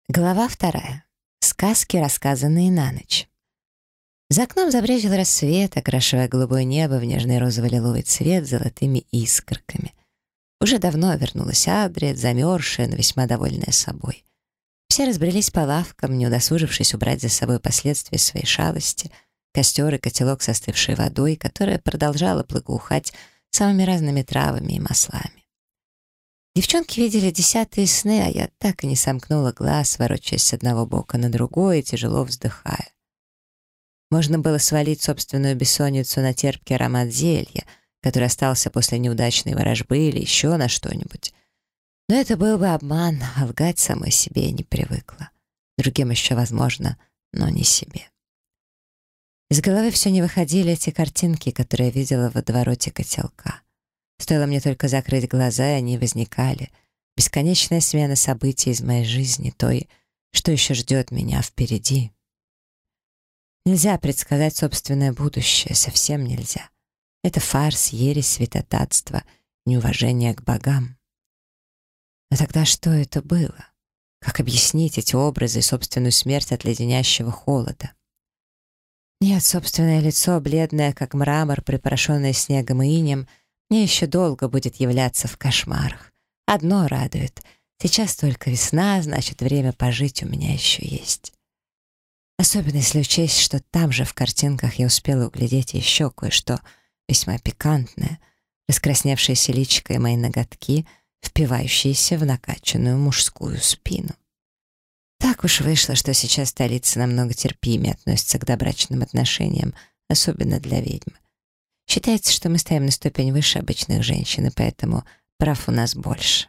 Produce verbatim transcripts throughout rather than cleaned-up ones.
Глава вторая. Сказки, рассказанные на ночь. За окном забрезжил рассвет, окрашивая голубое небо в нежный розово-лиловый цвет с золотыми искорками. Уже давно вернулась Адри, замерзшая, но весьма довольная собой. Все разбрелись по лавкам, не удосужившись убрать за собой последствия своей шалости, костер и котелок с остывшей водой, которая продолжала благоухать самыми разными травами и маслами. Девчонки видели десятые сны, а я так и не сомкнула глаз, ворочаясь с одного бока на другой и тяжело вздыхая. Можно было свалить собственную бессонницу на терпкий аромат зелья, который остался после неудачной ворожбы или еще на что-нибудь. Но это был бы обман, а лгать самой себе я не привыкла. Другим еще возможно, но не себе. Из головы все не выходили эти картинки, которые я видела в водовороте котелка. Стоило мне только закрыть глаза, и они возникали. Бесконечная смена событий из моей жизни, той, что еще ждет меня впереди. Нельзя предсказать собственное будущее, совсем нельзя. Это фарс, ересь, святотатство, неуважение к богам. Но тогда что это было? Как объяснить эти образы и собственную смерть от леденящего холода? Нет, собственное лицо, бледное, как мрамор, припорошенное снегом и инеем, мне еще долго будет являться в кошмарах. Одно радует. Сейчас только весна, значит, время пожить у меня еще есть. Особенно если учесть, что там же в картинках я успела углядеть еще кое-что весьма пикантное, раскрасневшееся личико и мои ноготки, впивающиеся в накачанную мужскую спину. Так уж вышло, что сейчас столица намного терпимее относится к добрачным отношениям, особенно для ведьм. Считается, что мы стоим на ступень выше обычных женщин, и поэтому прав у нас больше.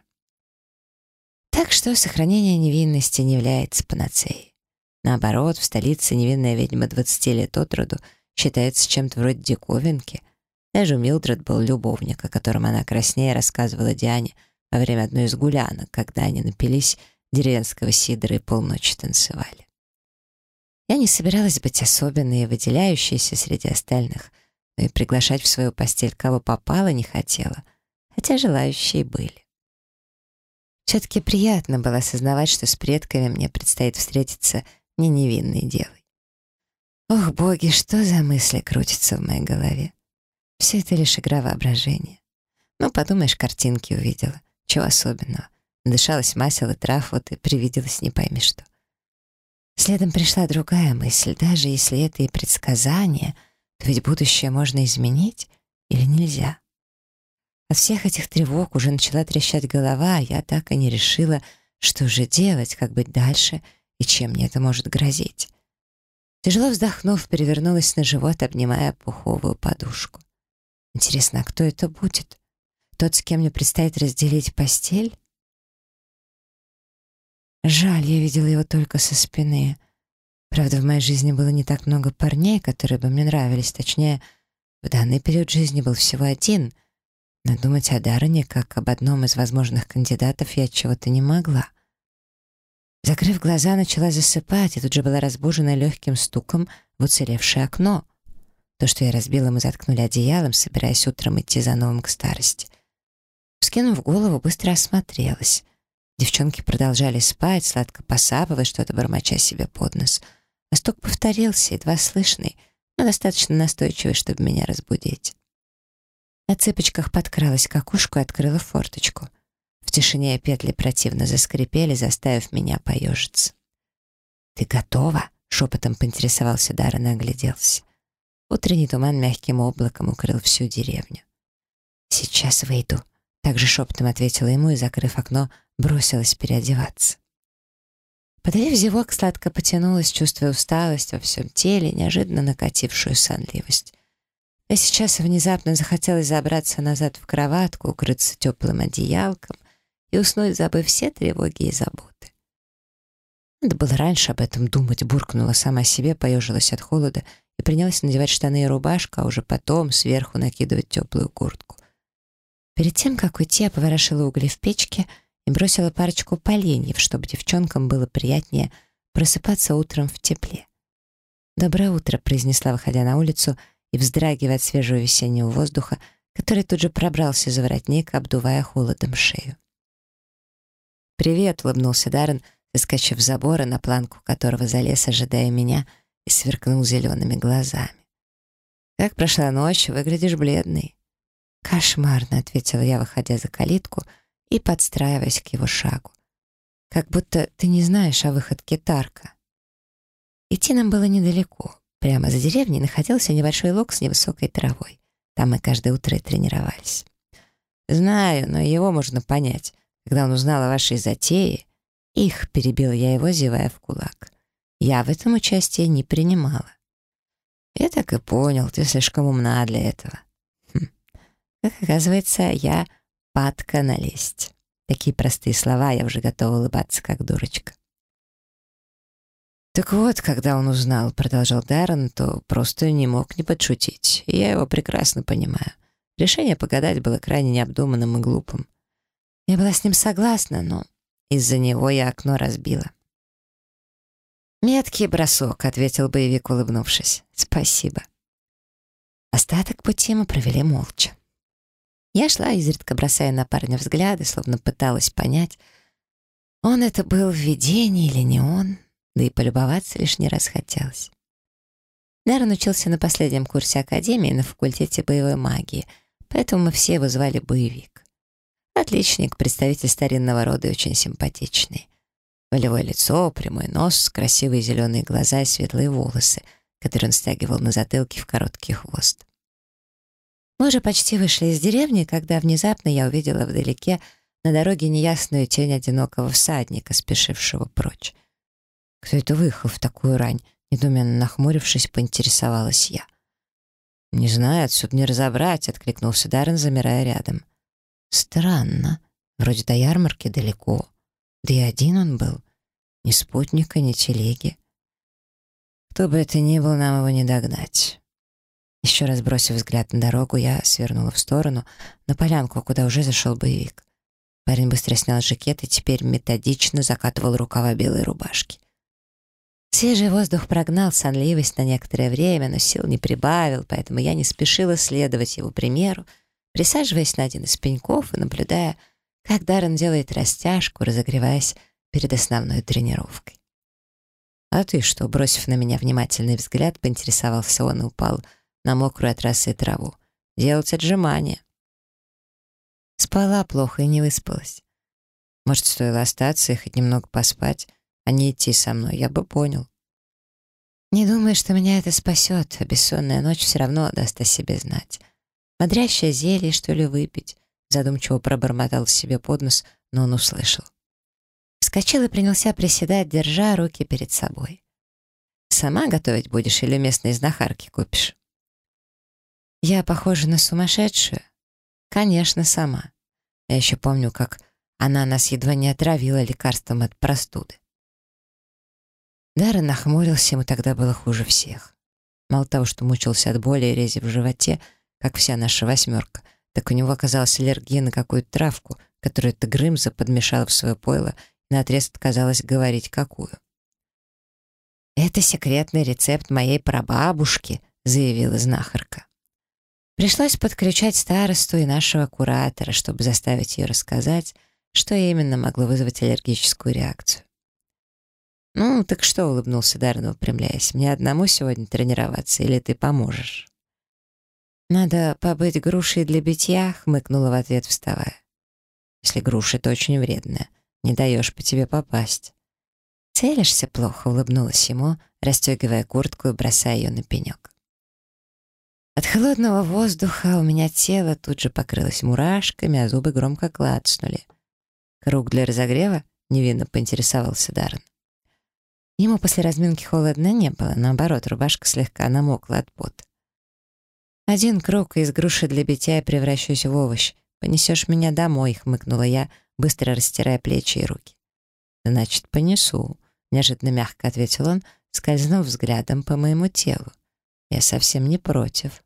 Так что сохранение невинности не является панацеей. Наоборот, в столице невинная ведьма двадцати лет от роду считается чем-то вроде диковинки. Даже у Милдред был любовник, о котором она краснея рассказывала Диане во время одной из гулянок, когда они напились деревенского сидра и полночи танцевали. Я не собиралась быть особенной и выделяющейся среди остальных, но и приглашать в свою постель кого попало не хотела, хотя желающие были. Все-таки приятно было осознавать, что с предками мне предстоит встретиться не невинной девой. Ох, боги, что за мысли крутятся в моей голове? Все это лишь игра воображения. Ну, подумаешь, картинки увидела. Чего особенного? Надышалась масел и трав, вот и привиделось не пойми что. Следом пришла другая мысль. Даже если это и предсказание, то ведь будущее можно изменить или нельзя? От всех этих тревог уже начала трещать голова, а я так и не решила, что же делать, как быть дальше и чем мне это может грозить. Тяжело вздохнув, перевернулась на живот, обнимая пуховую подушку. Интересно, а кто это будет? Тот, с кем мне предстоит разделить постель? Жаль, я видела его только со спины. Правда, в моей жизни было не так много парней, которые бы мне нравились. Точнее, в данный период жизни был всего один. Но думать о Даррене как об одном из возможных кандидатов я чего-то не могла. Закрыв глаза, начала засыпать, и тут же была разбужена легким стуком в уцелевшее окно. То, что я разбила, мы заткнули одеялом, собираясь утром идти за новым к старости. Вскинув голову, быстро осмотрелась. Девчонки продолжали спать, сладко посапывая, что-то бормоча себе под нос. А стук повторился, едва слышный, но достаточно настойчивый, чтобы меня разбудить. На цыпочках подкралась к окошку и открыла форточку. В тишине петли противно заскрипели, заставив меня поежиться. «Ты готова?» — шепотом поинтересовался Даррен и огляделся. Утренний туман мягким облаком укрыл всю деревню. «Сейчас выйду», — также шепотом ответила ему и, закрыв окно, бросилась переодеваться. Подавив зевок, сладко потянулась, чувствуя усталость во всем теле, неожиданно накатившую сонливость. А сейчас внезапно захотелось забраться назад в кроватку, укрыться теплым одеялком и уснуть, забыв все тревоги и заботы. Надо было раньше об этом думать, буркнула сама себе, поежилась от холода и принялась надевать штаны и рубашку, а уже потом сверху накидывать теплую куртку. Перед тем, как уйти, я поворошила угли в печке и бросила парочку поленьев, чтобы девчонкам было приятнее просыпаться утром в тепле. «Доброе утро», — произнесла, выходя на улицу и вздрагивая от свежего весеннего воздуха, который тут же пробрался за воротник, обдувая холодом шею. «Привет», — улыбнулся Даррен, выскочив с забора, на планку которого залез, ожидая меня, и сверкнул зелеными глазами. «Как прошла ночь? Выглядишь бледный». «Кошмарно», — ответила я, выходя за калитку и подстраиваясь к его шагу. «Как будто ты не знаешь о выходке Тарка». Идти нам было недалеко. Прямо за деревней находился небольшой лог с невысокой травой. Там мы каждое утро и тренировались. «Знаю, но его можно понять. Когда он узнал о вашей затее...» «Их», — перебила я его, зевая в кулак. «Я в этом участие не принимала». «Я так и понял, ты слишком умна для этого». Хм. Как оказывается, я падка на лесть. Такие простые слова, я уже готова улыбаться, как дурочка. «Так вот, когда он узнал, — продолжал Даррен, — то просто не мог не подшутить. И я его прекрасно понимаю. Решение погадать было крайне необдуманным и глупым. Я была с ним согласна, но из-за него я окно разбила». «Меткий бросок», — ответил боевик, улыбнувшись. «Спасибо». Остаток пути мы провели молча. Я шла, изредка бросая на парня взгляды, словно пыталась понять, он это был в видении или не он, да и полюбоваться лишний раз хотелось. Даррен учился на последнем курсе академии на факультете боевой магии, поэтому мы все его звали Боевик. Отличник, представитель старинного рода и очень симпатичный. Волевое лицо, прямой нос, красивые зеленые глаза и светлые волосы, которые он стягивал на затылке в короткий хвост. Мы уже почти вышли из деревни, когда внезапно я увидела вдалеке на дороге неясную тень одинокого всадника, спешившего прочь. Кто это выехал в такую рань? Недоуменно нахмурившись, поинтересовалась я. «Не знаю, отсюда не разобрать», — откликнулся Даррен, замирая рядом. «Странно. Вроде до ярмарки далеко. Да и один он был. Ни спутника, ни телеги. Кто бы это ни был, нам его не догнать». Еще раз бросив взгляд на дорогу, я свернула в сторону, на полянку, куда уже зашел боевик. Парень быстро снял жакет и теперь методично закатывал рукава белой рубашки. Свежий воздух прогнал сонливость на некоторое время, но сил не прибавил, поэтому я не спешила следовать его примеру, присаживаясь на один из пеньков и наблюдая, как Даррен делает растяжку, разогреваясь перед основной тренировкой. «А ты что?» — бросив на меня внимательный взгляд, поинтересовался он и упал на мокрую от росы траву. «Делать отжимания». Спала плохо и не выспалась. Может, стоило остаться и хоть немного поспать, а не идти со мной, я бы понял. Не думаю, что меня это спасет, а бессонная ночь все равно даст о себе знать. Бодрящее зелье, что ли, выпить? Задумчиво пробормотал себе под нос, но он услышал. Вскочил и принялся приседать, держа руки перед собой. «Сама готовить будешь или местные знахарки купишь?» «Я похожа на сумасшедшую?» «Конечно, сама. Я еще помню, как она нас едва не отравила лекарством от простуды». Даррен нахмурился, ему тогда было хуже всех. Мало того, что мучился от боли и рези в животе, как вся наша восьмерка, так у него оказалась аллергия на какую-то травку, которую эта Грымза подмешала в свое пойло и наотрез отказалась говорить, какую. «Это секретный рецепт моей прабабушки», — заявила знахарка. Пришлось подключать старосту и нашего куратора, чтобы заставить ее рассказать, что именно могло вызвать аллергическую реакцию. «Ну, так что?» — улыбнулся Даррен, выпрямляясь. «Мне одному сегодня тренироваться, или ты поможешь?» «Надо побыть грушей для битья», — хмыкнула в ответ, вставая. «Если груша, то очень вредная. Не даешь по тебе попасть». «Целишься плохо», — улыбнулась ему, расстегивая куртку и бросая ее на пенек. От холодного воздуха у меня тело тут же покрылось мурашками, а зубы громко клацнули. «Круг для разогрева?» — невинно поинтересовался Даррен. Ему после разминки холодно не было, наоборот, рубашка слегка намокла от пота. «Один круг из груши для битья и превращусь в овощ. Понесешь меня домой», — хмыкнула я, быстро растирая плечи и руки. «Значит, понесу», — неожиданно мягко ответил он, скользнув взглядом по моему телу. «Я совсем не против».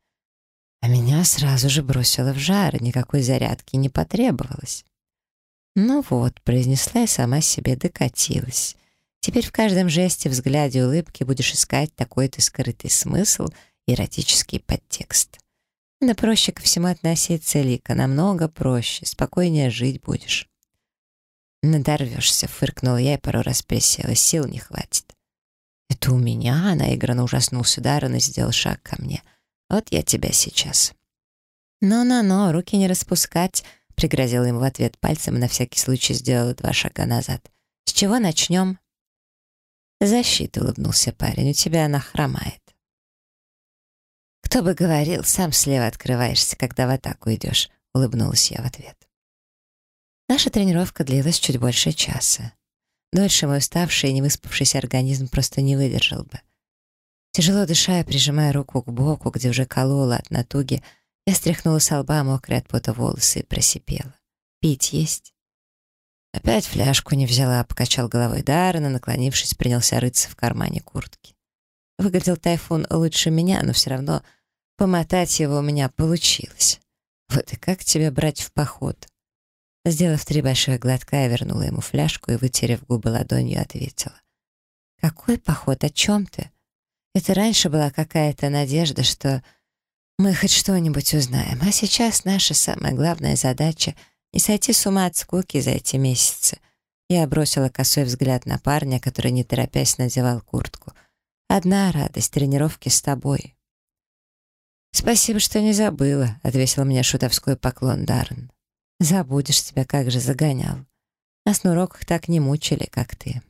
А меня сразу же бросило в жар, и никакой зарядки не потребовалось. «Ну вот», — произнесла и сама себе докатилась. «Теперь в каждом жесте, взгляде, улыбке будешь искать такой-то скрытый смысл, эротический подтекст. Да проще ко всему относиться, Лика, намного проще, спокойнее жить будешь». «Надорвешься», — фыркнула я и пару раз присела. «Сил не хватит». «Это у меня?» — наигранно ужаснулся Даррен и сделал шаг ко мне. «Вот я тебя сейчас». «Но-но-но, руки не распускать», — пригрозила ему в ответ пальцем и на всякий случай сделала два шага назад. «С чего начнем?» «Защита», — улыбнулся парень, — «у тебя она хромает». «Кто бы говорил, сам слева открываешься, когда в атаку идешь», — улыбнулась я в ответ. Наша тренировка длилась чуть больше часа. Дольше мой уставший и невыспавшийся организм просто не выдержал бы. Тяжело дыша, прижимая руку к боку, где уже колола от натуги, я стряхнула с лба мокрые от пота волосы и просипела. «Пить есть?» Опять фляжку не взяла, покачал головой Даррен и, наклонившись, принялся рыться в кармане куртки. Выглядел Тайфун лучше меня, но все равно помотать его у меня получилось. Вот и как тебя брать в поход? Сделав три больших глотка, я вернула ему фляжку и, вытерев губы ладонью, ответила. «Какой поход? О чем ты? Это раньше была какая-то надежда, что мы хоть что-нибудь узнаем, а сейчас наша самая главная задача — не сойти с ума от скуки за эти месяцы». Я бросила косой взгляд на парня, который, не торопясь, надевал куртку. «Одна радость — тренировки с тобой». «Спасибо, что не забыла», — отвесил мне шутовской поклон Даррен. «Забудешь, тебя как же загонял. Нас на уроках так не мучили, как ты».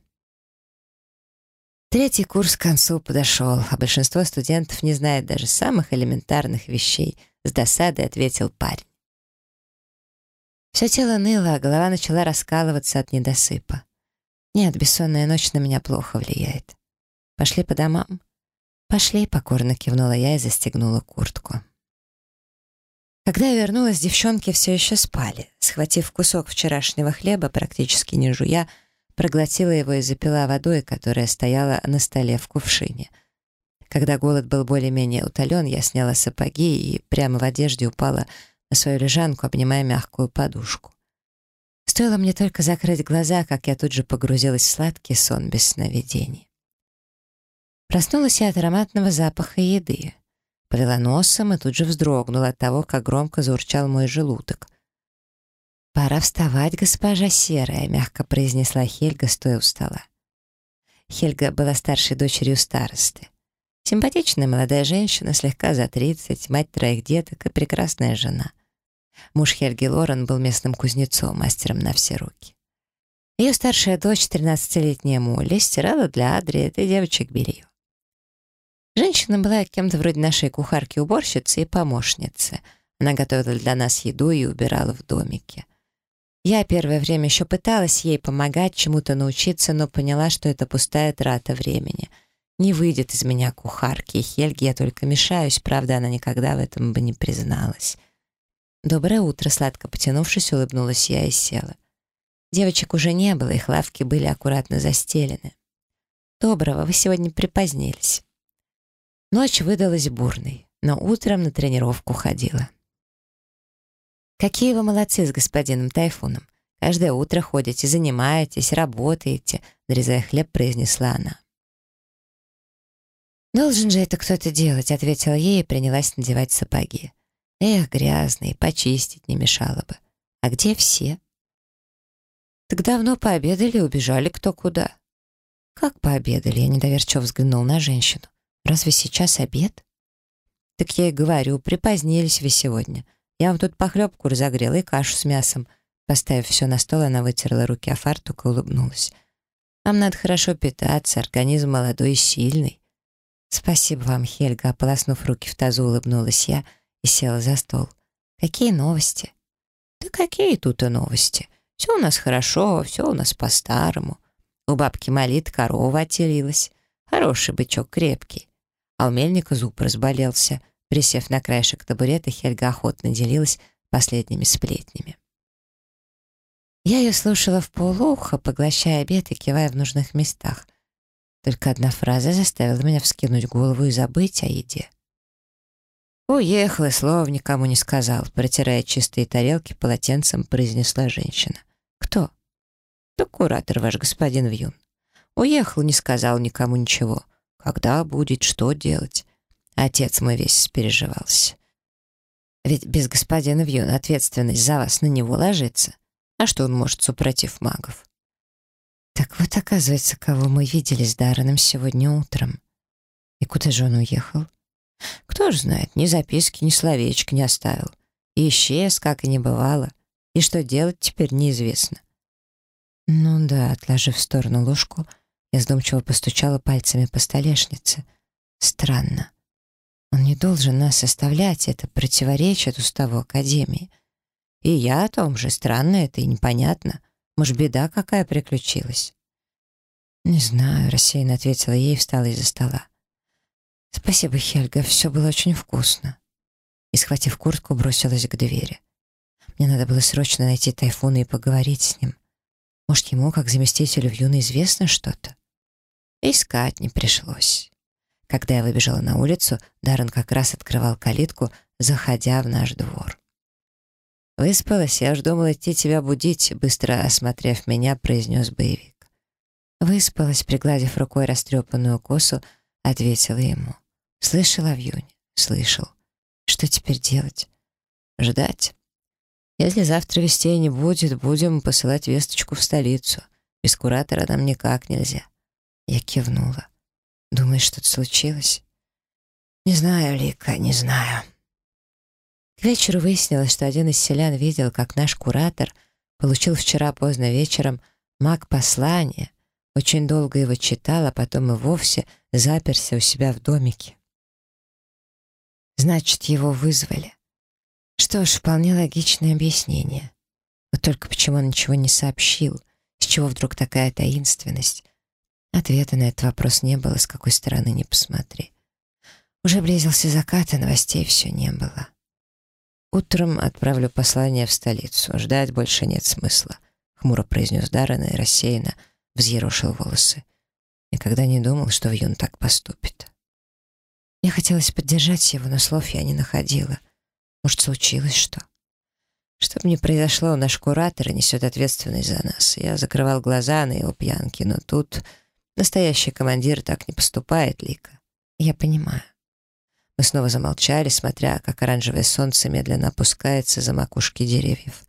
Третий курс к концу подошел, а большинство студентов не знает даже самых элементарных вещей, с досадой ответил парень. Все тело ныло, а голова начала раскалываться от недосыпа. Нет, бессонная ночь на меня плохо влияет. Пошли по домам? Пошли, покорно кивнула я и застегнула куртку. Когда я вернулась, девчонки все еще спали. Схватив кусок вчерашнего хлеба, практически не жуя, проглотила его и запила водой, которая стояла на столе в кувшине. Когда голод был более-менее утолен, я сняла сапоги и прямо в одежде упала на свою лежанку, обнимая мягкую подушку. Стоило мне только закрыть глаза, как я тут же погрузилась в сладкий сон без сновидений. Проснулась я от ароматного запаха еды. Повела носом и тут же вздрогнула от того, как громко заурчал мой желудок. «Пора вставать, госпожа Серая», — мягко произнесла Хельга, стоя у стола. Хельга была старшей дочерью старосты. Симпатичная молодая женщина, слегка за тридцать, мать троих деток и прекрасная жена. Муж Хельги Лорен был местным кузнецом, мастером на все руки. Ее старшая дочь, тринадцатилетняя Молли, стирала для Адри и девочек белье. Женщина была кем-то вроде нашей кухарки-уборщицы и помощницы. Она готовила для нас еду и убирала в домике. Я первое время еще пыталась ей помогать, чему-то научиться, но поняла, что это пустая трата времени. Не выйдет из меня кухарки, и Хельге я только мешаюсь, правда, она никогда в этом бы не призналась. «Доброе утро», — сладко потянувшись, улыбнулась я и села. Девочек уже не было, их лавки были аккуратно застелены. «Доброго, вы сегодня припозднились». Ночь выдалась бурной, но утром на тренировку ходила. «Какие вы молодцы с господином Тайфуном. Каждое утро ходите, занимаетесь, работаете», — нарезая хлеб, произнесла она. «Должен же это кто-то делать», — ответила ей и принялась надевать сапоги. «Эх, грязные, почистить не мешало бы. А где все?» «Так давно пообедали и убежали кто куда». «Как пообедали?» — я недоверчиво взглянул на женщину. «Разве сейчас обед?» «Так я и говорю, припозднились вы сегодня. Я вам тут похлебку разогрела и кашу с мясом». Поставив все на стол, она вытерла руки о фартук и улыбнулась. «Вам надо хорошо питаться, организм молодой и сильный». «Спасибо вам, Хельга», — ополоснув руки в тазу, улыбнулась я и села за стол. «Какие новости?» «Да какие тут и новости? Все у нас хорошо, все у нас по-старому. У бабки Молит корова отелилась. Хороший бычок, крепкий. А у мельника зуб разболелся». Присев на краешек табурета, Хельга охотно делилась последними сплетнями. Я ее слушала вполуха, поглощая обед и кивая в нужных местах. Только одна фраза заставила меня вскинуть голову и забыть о еде. «Уехал и слова никому не сказал», — протирая чистые тарелки полотенцем, произнесла женщина. «Кто?» «Да куратор ваш, господин Вьюн. Уехал, не сказал никому ничего. Когда будет, что делать?» Отец мой весь спереживался. «Ведь без господина Вьюна ответственность за вас на него ложится. А что он может, супротив магов? Так вот, оказывается, кого мы видели с Дарреном сегодня утром. И куда же он уехал? Кто ж знает, ни записки, ни словечки не оставил. И исчез, как и не бывало. И что делать теперь неизвестно. Ну да, отложив в сторону ложку, я задумчиво постучала пальцами по столешнице. Странно. Он не должен нас оставлять, это противоречит уставу Академии. И я о том же, странно это и непонятно. Может, беда какая приключилась? Не знаю, рассеянно ответила ей и встала из-за стола. Спасибо, Хельга, все было очень вкусно. И, схватив куртку, бросилась к двери. Мне надо было срочно найти Тайфуна и поговорить с ним. Может, ему, как заместителю Вьюна, известно что-то? Искать не пришлось. Когда я выбежала на улицу, Даррен как раз открывал калитку, заходя в наш двор. «Выспалась, я уж думала идти тебя будить», — быстро осмотрев меня, произнес боевик. Выспалась, пригладив рукой растрепанную косу, ответила ему. «Слышал о Вьюне?» «Слышал. Что теперь делать?» «Ждать. Если завтра вестей не будет, будем посылать весточку в столицу. Без куратора нам никак нельзя». Я кивнула. «Думаешь, что-то случилось?» «Не знаю, Лика, не знаю». К вечеру выяснилось, что один из селян видел, как наш куратор получил вчера поздно вечером маг-послание, очень долго его читал, а потом и вовсе заперся у себя в домике. Значит, его вызвали. Что ж, вполне логичное объяснение. Вот только почему он ничего не сообщил? С чего вдруг такая таинственность? Ответа на этот вопрос не было, с какой стороны ни посмотри. Уже близился закат, а новостей все не было. «Утром отправлю послание в столицу. Ждать больше нет смысла», — хмуро произнес Даррен и рассеянно взъерошил волосы. Никогда не думал, что Вьюн так поступит. Мне хотелось поддержать его, но слов я не находила. Может, случилось что? Что бы ни произошло, наш куратор несет ответственность за нас. Я закрывал глаза на его пьянки, но тут настоящий командир так не поступает, Лика. Я понимаю. Мы снова замолчали, смотря, как оранжевое солнце медленно опускается за макушки деревьев.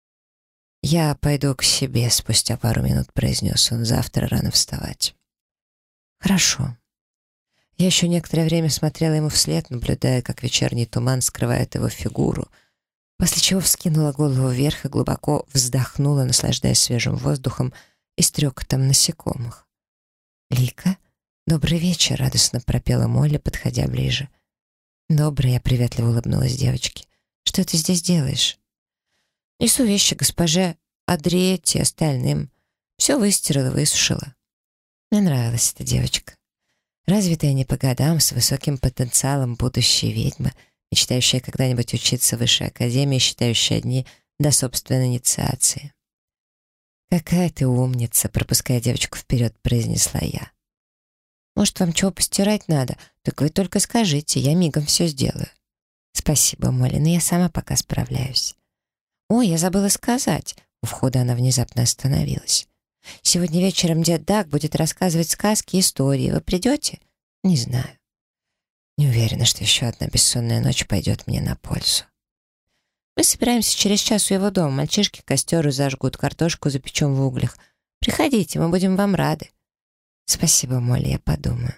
«Я пойду к себе», — спустя пару минут произнес он. «Завтра рано вставать». «Хорошо». Я еще некоторое время смотрела ему вслед, наблюдая, как вечерний туман скрывает его фигуру, после чего вскинула голову вверх и глубоко вздохнула, наслаждаясь свежим воздухом и стрекотом насекомых. «Лика, добрый вечер», — радостно пропела Молли, подходя ближе. «Добрый», — я приветливо улыбнулась девочке. «Что ты здесь делаешь?» «Несу вещи госпоже Адриете и остальным. Все выстирала, высушила». Мне нравилась эта девочка. Развитая не по годам, с высоким потенциалом будущей ведьмы, мечтающая когда-нибудь учиться в высшей академии, считающая дни до собственной инициации. «Какая ты умница», — пропуская девочку вперед, произнесла я. «Может, вам чего постирать надо? Так вы только скажите, я мигом все сделаю». «Спасибо, Молли, но я сама пока справляюсь». «Ой, я забыла сказать». У входа она внезапно остановилась. «Сегодня вечером дед Даг будет рассказывать сказки и истории. Вы придете?» «Не знаю». Не уверена, что еще одна бессонная ночь пойдет мне на пользу. «Мы собираемся через час у его дома. Мальчишки костер зажгут, картошку запечем в углях. Приходите, мы будем вам рады». «Спасибо, Молли, я подумаю».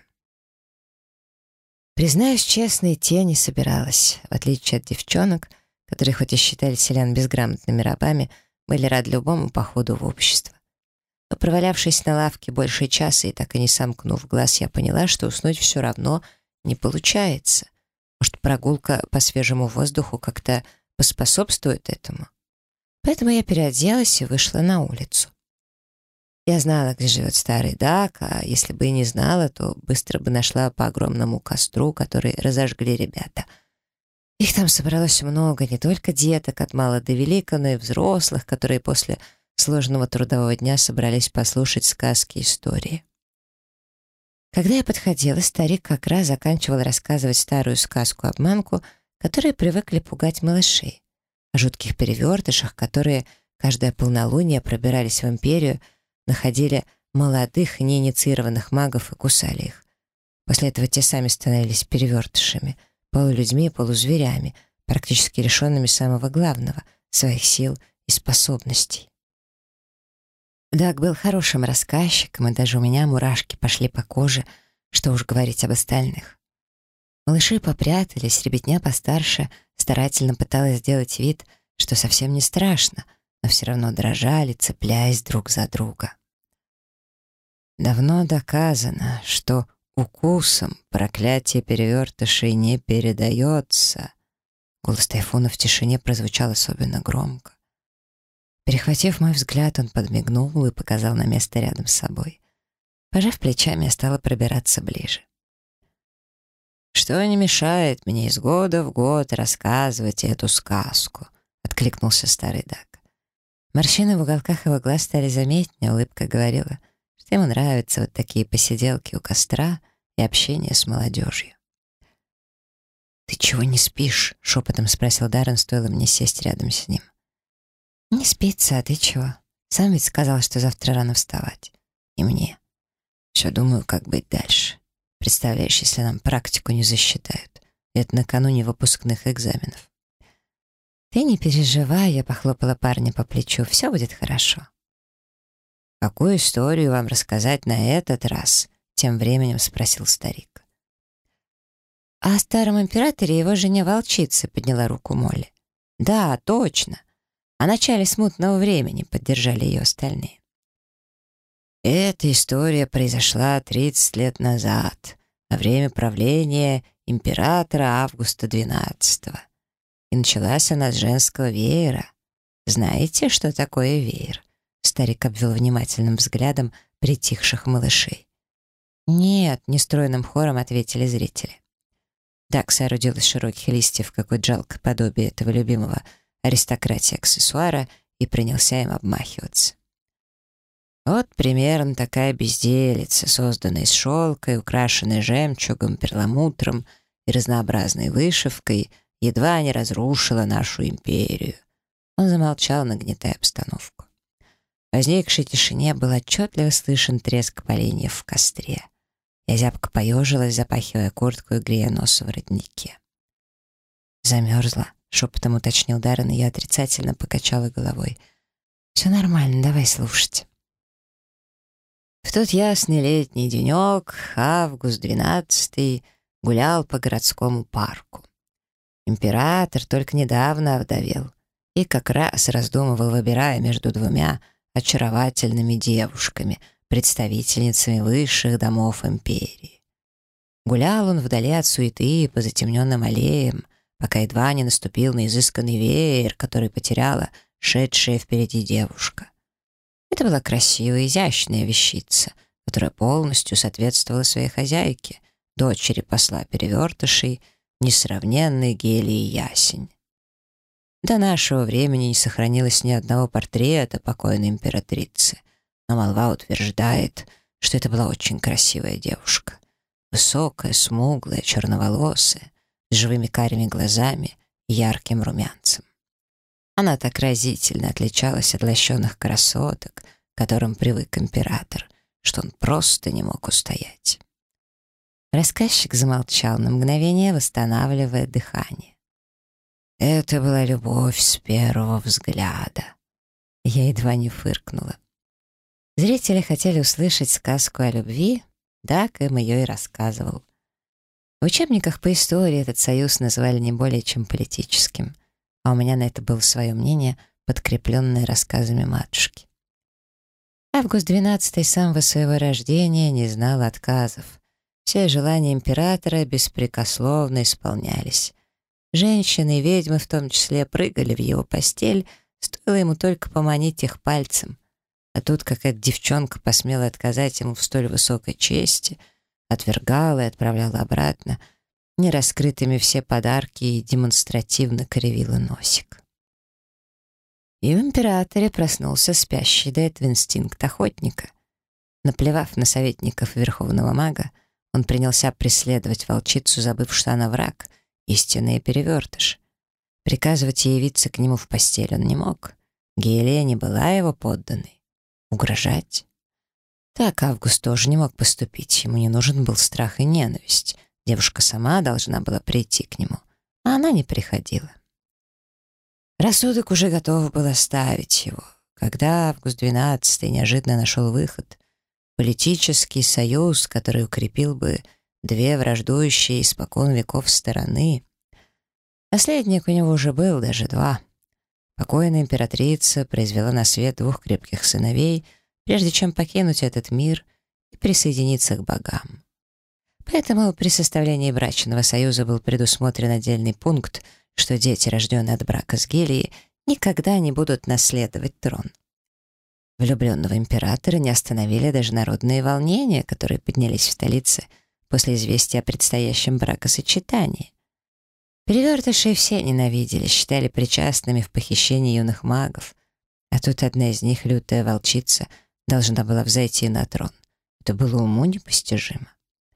Признаюсь честно, идти я не собиралась. В отличие от девчонок, которые хоть и считали селян безграмотными рабами, были рады любому походу в общество. Но провалявшись на лавке больше часа и так и не сомкнув глаз, я поняла, что уснуть все равно не получается. Может, прогулка по свежему воздуху как-то поспособствует этому? Поэтому я переоделась и вышла на улицу. Я знала, где живет старый Даг, а если бы и не знала, то быстро бы нашла по огромному костру, который разожгли ребята. Их там собралось много, не только деток от мала до велика, но и взрослых, которые после сложного трудового дня собрались послушать сказки и истории. Когда я подходила, старик как раз заканчивал рассказывать старую сказку-обманку, которые привыкли пугать малышей, о жутких перевертышах, которые каждое полнолуние пробирались в империю, находили молодых неинициированных магов и кусали их. После этого те сами становились перевертышами, полулюдьми и полузверями, практически лишенными самого главного — своих сил и способностей. Даг был хорошим рассказчиком, и даже у меня мурашки пошли по коже, что уж говорить об остальных. Малыши попрятались, ребятня постарше старательно пыталась сделать вид, что совсем не страшно, но все равно дрожали, цепляясь друг за друга. Давно доказано, что укусом проклятие перевертышей не передается. Голос Тайфуна в тишине прозвучал особенно громко. Перехватив мой взгляд, он подмигнул и показал на место рядом с собой. Пожав плечами, я стала пробираться ближе. «Что не мешает мне из года в год рассказывать эту сказку?» — откликнулся старый Даг. Морщины в уголках его глаз стали заметнее, улыбка говорила, что ему нравятся вот такие посиделки у костра и общение с молодежью. «Ты чего не спишь?» — шепотом спросил Даррен, стоило мне сесть рядом с ним. «Не спится, а ты чего? Сам ведь сказал, что завтра рано вставать. И мне. Все думаю, как быть дальше. Представляешь, если нам практику не засчитают. Это накануне выпускных экзаменов». «Ты не переживай», — я похлопала парня по плечу. «Все будет хорошо». «Какую историю вам рассказать на этот раз?» — тем временем спросил старик. «О старом императоре и его жене волчице», — подняла руку Молли. «Да, точно. О начале смутного времени», — поддержали ее остальные. «Эта история произошла тридцать лет назад, во время правления императора Августа двенадцатого. И началась она с женского веера. Знаете, что такое веер?» Старик обвел внимательным взглядом притихших малышей. «Нет», — нестройным хором ответили зрители. Даг соорудил из широких листьев какое-то жалкое подобие этого любимого аристократии аксессуара и принялся им обмахиваться. Вот примерно такая безделица, созданная из шелка и украшенная жемчугом, перламутром и разнообразной вышивкой, едва не разрушила нашу империю. Он замолчал, нагнетая обстановку. В возникшей тишине был отчетливо слышен треск поленьев в костре. Я зябко поежилась, запахивая куртку и грея нос в воротнике. «Замерзла?» — шепотом уточнил Даррен, и я отрицательно покачала головой. «Все нормально, давай слушать». В тот ясный летний денек Август двенадцатый гулял по городскому парку. Император только недавно овдовел и как раз раздумывал, выбирая между двумя очаровательными девушками, представительницами высших домов империи. Гулял он вдали от суеты по затемненным аллеям, пока едва не наступил на изысканный веер, который потеряла шедшая впереди девушка. Это была красивая, изящная вещица, которая полностью соответствовала своей хозяйке, дочери посла перевертышей, несравненной Гелии Ясень. До нашего времени не сохранилось ни одного портрета покойной императрицы, но молва утверждает, что это была очень красивая девушка. Высокая, смуглая, черноволосая, с живыми карими глазами и ярким румянцем. Она так разительно отличалась от лощеных красоток, к которым привык император, что он просто не мог устоять. Рассказчик замолчал на мгновение, восстанавливая дыхание. Это была любовь с первого взгляда. Я едва не фыркнула. Зрители хотели услышать сказку о любви, Даг им ее и рассказывал. В учебниках по истории этот союз называли не более чем политическим, а у меня на это было свое мнение, подкрепленное рассказами матушки. Август двенадцатый с самого своего рождения не знал отказов. Все желания императора беспрекословно исполнялись. Женщины и ведьмы в том числе прыгали в его постель, стоило ему только поманить их пальцем. А тут какая-то девчонка посмела отказать ему в столь высокой чести, отвергала и отправляла обратно, нераскрытыми все подарки, и демонстративно кривила носик. И в императоре проснулся спящий до этого инстинкт охотника. Наплевав на советников верховного мага, он принялся преследовать волчицу, забыв, что она враг, истинный перевертыш. Приказывать ей явиться к нему в постель он не мог. Гелия не была его подданной. Угрожать? Так Август тоже не мог поступить. Ему не нужен был страх и ненависть. Девушка сама должна была прийти к нему, а она не приходила. Рассудок уже готов был оставить его. Когда Август двенадцатый неожиданно нашел выход, политический союз, который укрепил бы две враждующие испокон веков стороны, наследник у него уже был, даже два. Покойная императрица произвела на свет двух крепких сыновей, прежде чем покинуть этот мир и присоединиться к богам. Поэтому при составлении брачного союза был предусмотрен отдельный пункт, что дети, рожденные от брака с Гелией, никогда не будут наследовать трон. Влюбленного императора не остановили даже народные волнения, которые поднялись в столице после известия о предстоящем бракосочетании. Перевертышей все ненавидели, считали причастными в похищении юных магов, а тут одна из них, лютая волчица, должна была взойти на трон. Это было уму непостижимо.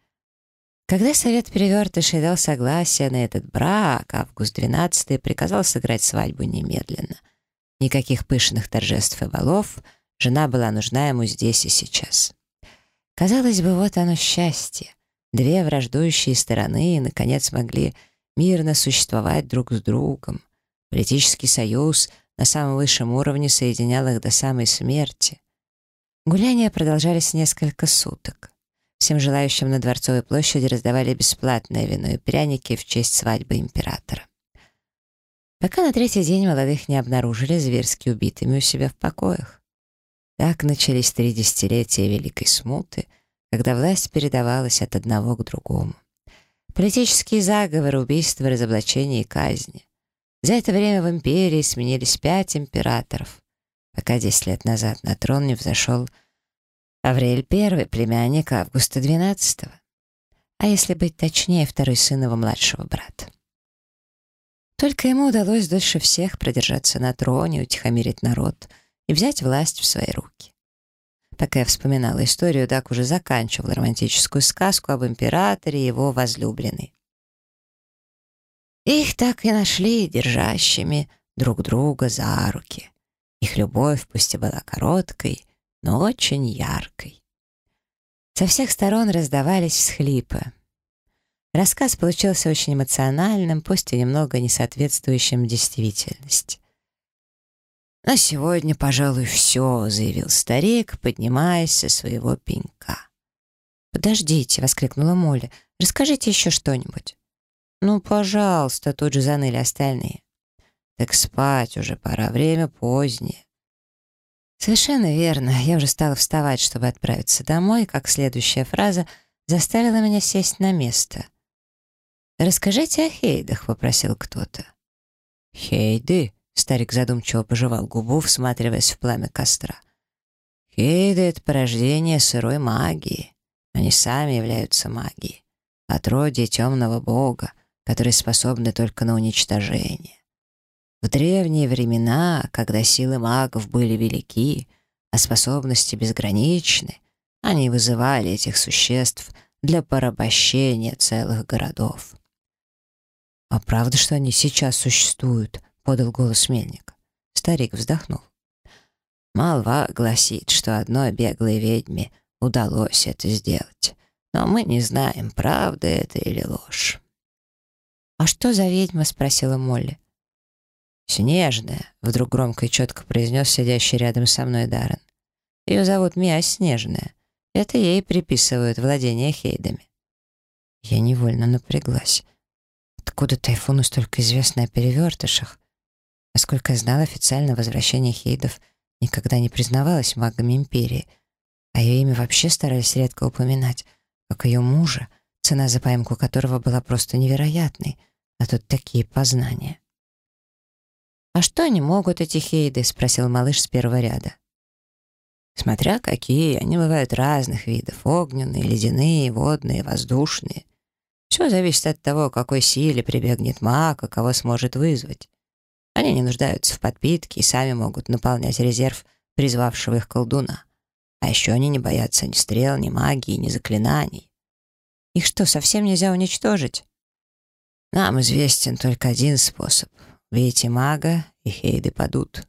Когда совет перевертышей дал согласие на этот брак, Август двенадцатый приказал сыграть свадьбу немедленно. Никаких пышных торжеств и балов, жена была нужна ему здесь и сейчас. Казалось бы, вот оно счастье. Две враждующие стороны, наконец, могли мирно существовать друг с другом. Политический союз на самом высшем уровне соединял их до самой смерти. Гуляния продолжались несколько суток. Всем желающим на Дворцовой площади раздавали бесплатное вино и пряники в честь свадьбы императора. Пока на третий день молодых не обнаружили зверски убитыми у себя в покоях. Так начались три десятилетия Великой Смуты, когда власть передавалась от одного к другому. Политические заговоры, убийства, разоблачения и казни. За это время в империи сменились пять императоров, пока десять лет назад на трон не взошел Аврель Первый, племянник Августа двенадцатого. А если быть точнее, второй сын его младшего брата. Только ему удалось дольше всех продержаться на троне, утихомирить народ и взять власть в свои руки. Пока я вспоминала историю, Дак уже заканчивал романтическую сказку об императоре и его возлюбленной. Их так и нашли держащими друг друга за руки. Их любовь пусть и была короткой, но очень яркой. Со всех сторон раздавались всхлипы. Рассказ получился очень эмоциональным, пусть и немного не соответствующим действительности. «На сегодня, пожалуй, все», — заявил старик, поднимаясь со своего пенька. «Подождите», — воскликнула Молли, — «расскажите еще что-нибудь». «Ну, пожалуйста», — тут же заныли остальные. «Так спать уже пора, время позднее». Совершенно верно. Я уже стала вставать, чтобы отправиться домой, как следующая фраза заставила меня сесть на место. «Расскажите о Хейдах», — попросил кто-то. «Хейды?» — старик задумчиво пожевал губу, всматриваясь в пламя костра. «Хейды — это порождение сырой магии. Они сами являются магией. Отродье темного бога, которые способны только на уничтожение. В древние времена, когда силы магов были велики, а способности безграничны, они вызывали этих существ для порабощения целых городов». «А правда, что они сейчас существуют?» — подал голос мельник. Старик вздохнул. «Молва гласит, что одной беглой ведьме удалось это сделать, но мы не знаем, правда это или ложь». «А что за ведьма?» — спросила Молли. «Снежная», — вдруг громко и четко произнес сидящий рядом со мной Даррен. «Ее зовут Мия Снежная. Это ей приписывают владение Хейдами». Я невольно напряглась. Откуда Тайфуну столько известно о перевертышах? Насколько я знала, официально возвращение Хейдов никогда не признавалось магами Империи, а ее имя вообще старались редко упоминать, как ее мужа, цена за поимку которого была просто невероятной, а тут такие познания. «А что они могут, эти Хейды?» — спросил малыш с первого ряда. «Смотря какие, они бывают разных видов — огненные, ледяные, водные, воздушные. Все зависит от того, к какой силе прибегнет маг, а кого сможет вызвать. Они не нуждаются в подпитке и сами могут наполнять резерв призвавшего их колдуна. А еще они не боятся ни стрел, ни магии, ни заклинаний. Их что, совсем нельзя уничтожить? Нам известен только один способ. Убейте мага, и Хейды падут».